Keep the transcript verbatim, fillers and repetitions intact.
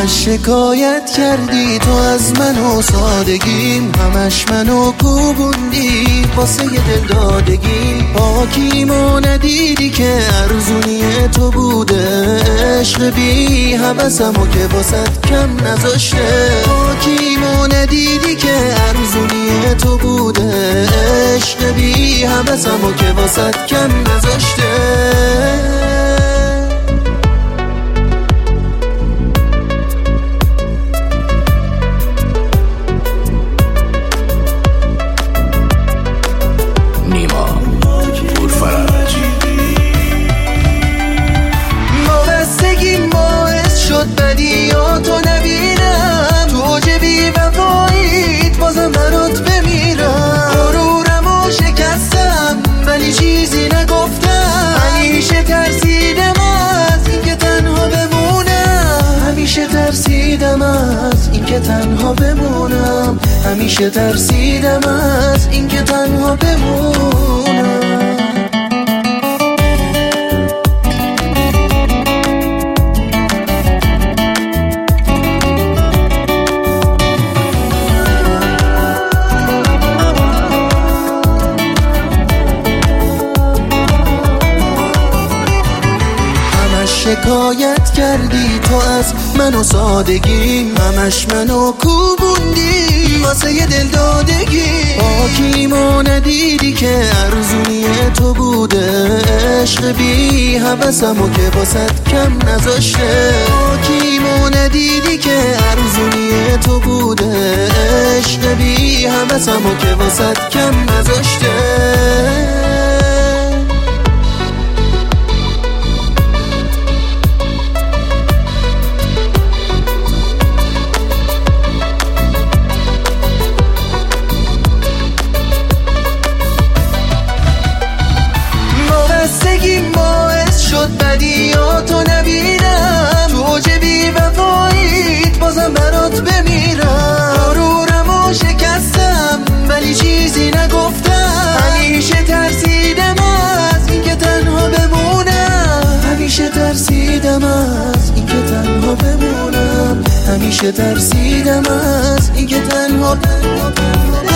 همش شکایت کردی تو از من و سادگیم، همش منو کوبوندی واسه یه دل دادگیم. پاکیمو ندیدی که ارزونی تو بوده، عشق بی حوثمو که واسط کم نذاشته. پاکیمو ندیدی که ارزونی تو بوده، عشق بی حوثمو که واسط کم نذاشته. بدیاتو نبینم تو جبی وفاییت بازم برات بمیرم. غرورمو شکستم ولی چیزی نگفتم. همیشه ترسیدم از اینکه تنها بمونم، همیشه ترسیدم از اینکه تنها بمونم، همیشه ترسیدم از اینکه تنها بمونم. شکایت کردی تو از من و سادگیم، همش منو کوبوندی واسه یه دل دادگی. پاکیمو ندیدی که ارزونی تو بوده، عشق بی حوثمو که واسط کم نذاشته. پاکیمو ندیدی که ارزونی تو بوده، عشق بی حوثمو که واسط کم نذاشته. بدیاتو نبینم تو جبی وفاییت بازم برات بمیرم. غرورمو شکستم ولی چیزی نگفتم. همیشه ترسیدم از اینکه تنها بمونم، همیشه ترسیدم از اینکه تنها بمونم، همیشه ترسیدم از اینکه تنها بمونم.